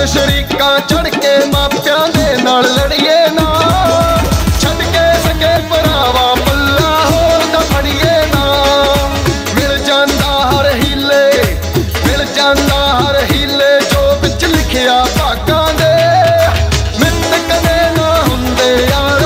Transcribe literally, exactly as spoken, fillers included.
ਸ਼ਰੀਕਾਂ ਚੜ ਕੇ ਮਾਪਿਆਂ ਦੇ ਨਾਲ ਲੜੀਏ ਨਾ, ਛੱਡ ਕੇ ਸਕੇ ਭਰਾਵਾ ਪੱਲਾ ਹੋਰ ਤਾਂ ਫੜੀਏ ਨਾ। ਮਿਲ ਜਾਂਦਾ ਹਰ ਹੀਲੇ, ਮਿਲ ਜਾਂਦਾ ਹਰ ਹੀਲੇ